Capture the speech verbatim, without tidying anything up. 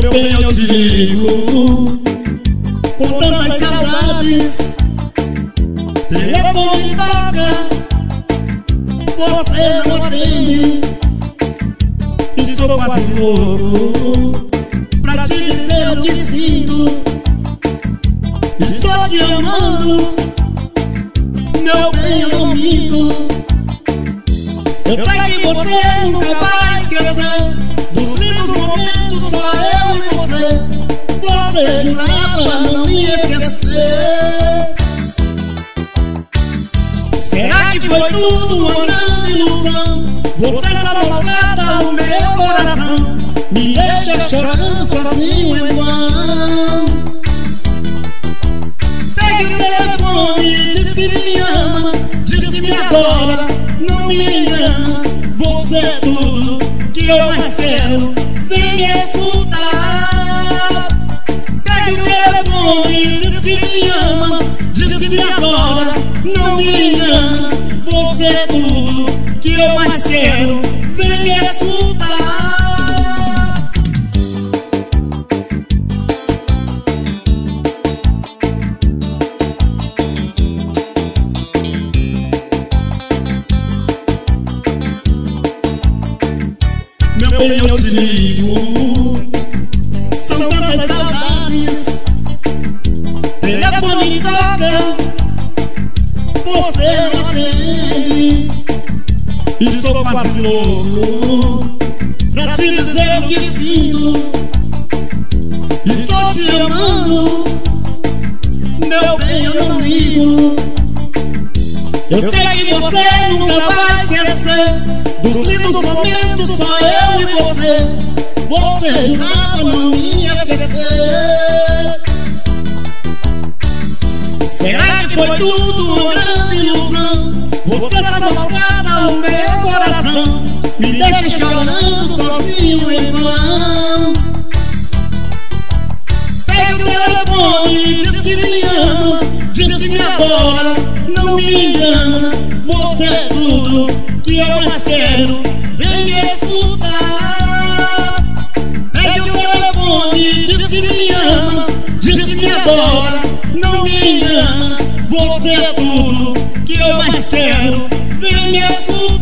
Meu bem, eu te ligo com tantas saudades. Telefone toca, você não atende. Estou quase louco pra te dizer o que sinto. Estou te amando, meu bem, eu não minto. Eu sei que você nunca vai esquecer dos lindos momentos, só eu e você. Você jurava não me esquecer. Será que foi tudo uma grande ilusão? Você só maltrata o meu coração, me deixa chorando sozinho em vão. Pegue o telefone, diz que me ama, diz que me adora, não me engana. Você é tudo que eu mais quero, vem me escutar. Pegue o telefone, diz que me ama, diz que me adora, não me engana. Você é tudo que eu mais quero, vem me escutar. Meu bem, eu te ligo, são tantas saudades. Telefone toca, você não atende. Estou quase louco pra te dizer o que sinto. Estou te amando, meu bem, eu não ligo. Eu sei que você nunca vai esquecer dos lindos momentos, só eu e você. Você jurava não me esquecer. Será que foi tudo uma grande ilusão? Você só maltrata o meu coração, me deixa chorando sozinho em vão. Pega o telefone, diz que me ama, diz que me adora, não me engana. Você é tudo que eu mais quero, vem me escutar. Pega o telefone, diz que me ama, diz que me adora, não me engana. Você é tudo que eu mais quero, vem me escutar.